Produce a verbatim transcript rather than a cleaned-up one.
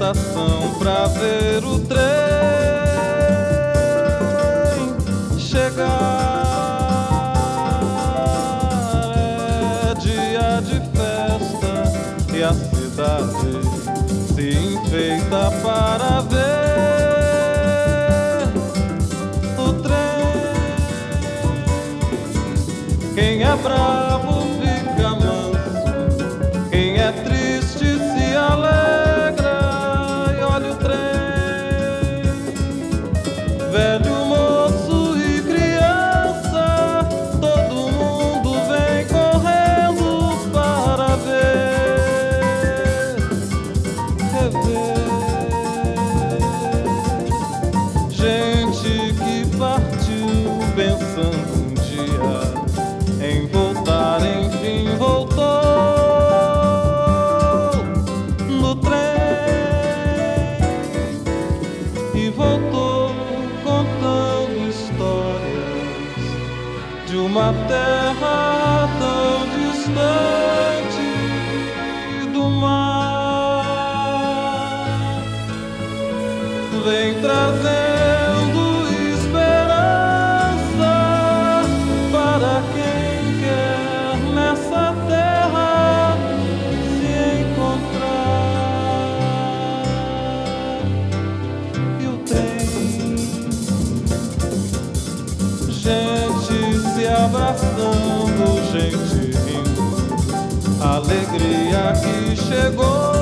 estação pra ver o trem chegar. É dia de festa e a cidade se enfeita para ver o trem. Quem é bravo fica manso, quem é triste se alegra e olha o trem. Velho, moço e criança, todo mundo vem correndo para ver, rever. Gente que partiu pensando um dia em voltar, enfim voltou no trem e voltou contando histórias de uma terra tão distante do mar. Vem trazendo esperança para quem quer nessa terra se encontrar. E o trem, gente se abraçando, gente rindo, alegria que chegou.